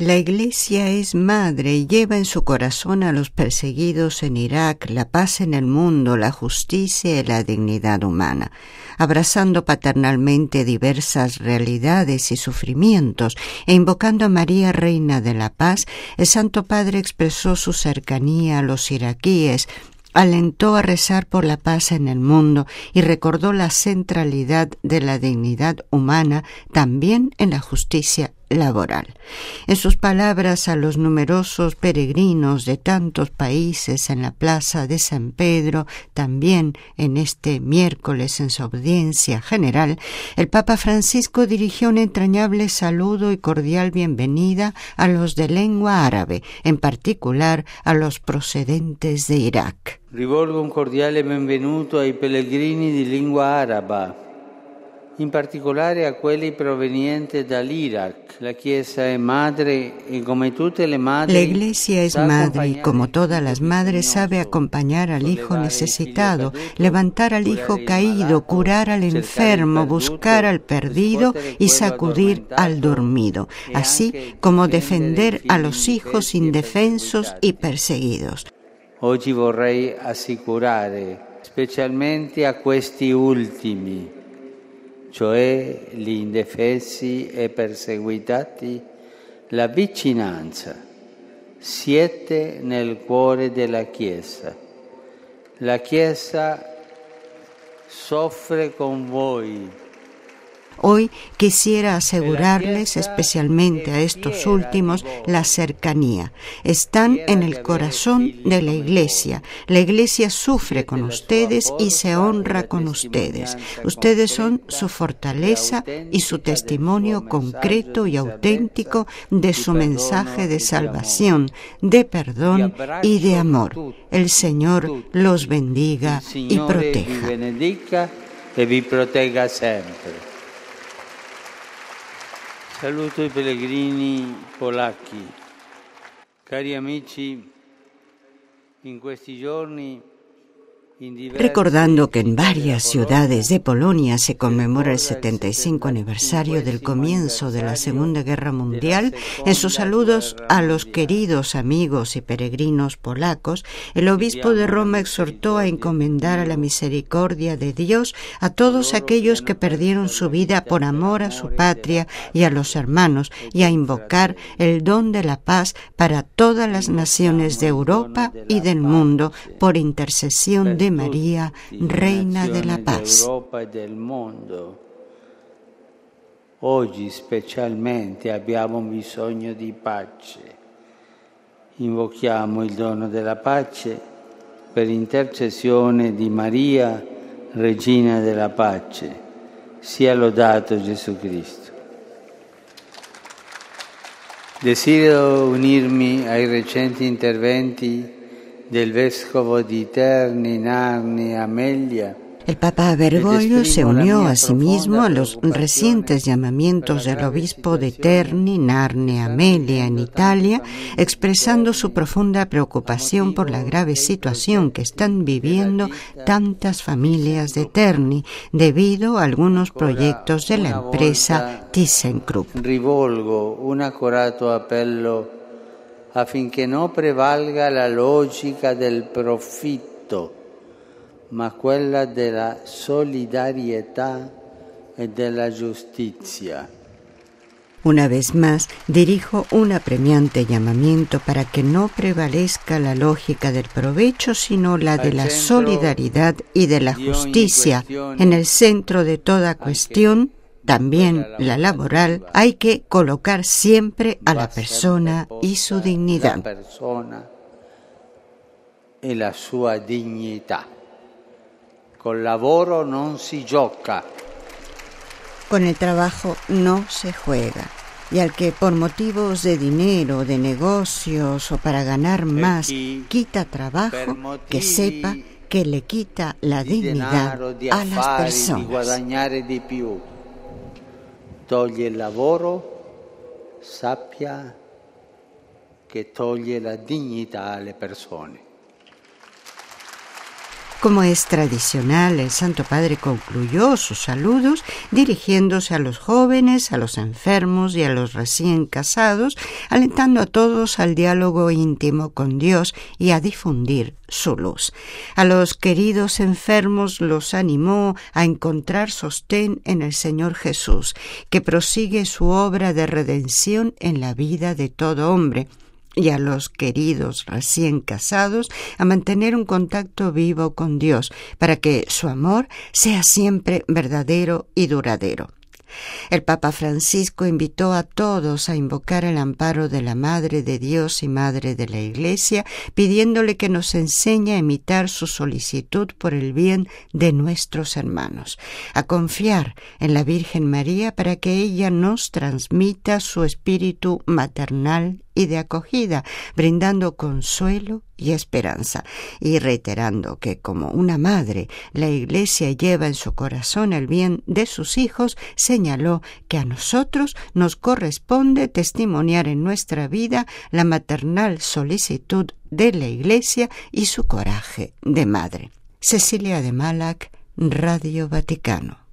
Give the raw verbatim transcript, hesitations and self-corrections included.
La Iglesia es madre y lleva en su corazón a los perseguidos en Irak, la paz en el mundo, la justicia y la dignidad humana. Abrazando paternalmente diversas realidades y sufrimientos e invocando a María, Reina de la Paz, el Santo Padre expresó su cercanía a los iraquíes, alentó a rezar por la paz en el mundo y recordó la centralidad de la dignidad humana también en la justicia laboral. En sus palabras a los numerosos peregrinos de tantos países en la plaza de San Pedro, también en este miércoles en su audiencia general, el Papa Francisco dirigió un entrañable saludo y cordial bienvenida a los de lengua árabe, en particular a los procedentes de Irak. Rivolgo un cordiale benvenuto ai pellegrini di lingua araba, in particolare a quelli provenienti dall'Iraq. La Chiesa è madre y come tutte le madri. La Iglesia es madre y como todas las madres sabe acompañar al hijo necesitado, levantar al hijo caído, curar al enfermo, buscar al perdido y sacudir al dormido, así como defender a los hijos indefensos y perseguidos. Oggi vorrei assicurare, specialmente a questi ultimi, cioè gli indefesi e perseguitati, la vicinanza. Siete nel cuore della Chiesa. La Chiesa soffre con voi. Hoy quisiera asegurarles, especialmente a estos últimos, la cercanía. Están en el corazón de la Iglesia. La Iglesia sufre con ustedes y se honra con ustedes. Ustedes son su fortaleza y su testimonio concreto y auténtico de su mensaje de salvación, de perdón y de amor. El Señor los bendiga y proteja. E vi protegga sempre. Saluto i pellegrini polacchi. Cari amici, in questi giorni Recordando que en varias ciudades de Polonia se conmemora el setenta y cinco aniversario del comienzo de la Segunda Guerra Mundial, en sus saludos a los queridos amigos y peregrinos polacos, el obispo de Roma exhortó a encomendar a la misericordia de Dios a todos aquellos que perdieron su vida por amor a su patria y a los hermanos, y a invocar el don de la paz para todas las naciones de Europa y del mundo por intercesión de María, Reina de la Paz. Oggi specialmente abbiamo bisogno di pace. Invochiamo il dono della pace per intercessione di Maria, Regina della Pace. Sia lodato Gesù Cristo. Desidero unirmi ai recenti interventi del vescovo di Terni, Narni, Amelia. El Papa Bergoglio se unió a sí mismo a los recientes llamamientos del obispo de Terni, Narni, Amelia en Italia, expresando su profunda preocupación por la grave situación que están viviendo tantas familias de Terni debido a algunos proyectos de la empresa ThyssenKrupp. Rivolgo un accorato appello affinché non prevalga la logica del profitto, ma quella della solidarietà e della giustizia. Una vez más, dirijo un apremiante llamamiento para que no prevalezca la lógica del provecho, sino la de la solidaridad y de la justicia. En el centro de toda cuestión, también la laboral, hay que colocar siempre a la persona y su dignidad. La persona e la sua dignità. Col lavoro non si gioca. Con el trabajo no se juega. Y al que por motivos de dinero, de negocios o para ganar más quita trabajo, que sepa que le quita la dignidad a las personas. Di guadagnare di più. Toglie il lavoro, sappia che toglie la dignità alle persone. Como es tradicional, el Santo Padre concluyó sus saludos dirigiéndose a los jóvenes, a los enfermos y a los recién casados, alentando a todos al diálogo íntimo con Dios y a difundir su luz. A los queridos enfermos los animó a encontrar sostén en el Señor Jesús, que prosigue su obra de redención en la vida de todo hombre, y a los queridos recién casados a mantener un contacto vivo con Dios para que su amor sea siempre verdadero y duradero. El Papa Francisco invitó a todos a invocar el amparo de la Madre de Dios y Madre de la Iglesia, pidiéndole que nos enseñe a imitar su solicitud por el bien de nuestros hermanos, a confiar en la Virgen María para que ella nos transmita su espíritu maternal y de acogida, brindando consuelo y esperanza, y reiterando que como una madre la Iglesia lleva en su corazón el bien de sus hijos, señaló que a nosotros nos corresponde testimoniar en nuestra vida la maternal solicitud de la Iglesia y su coraje de madre. Cecilia de Malac, Radio Vaticano.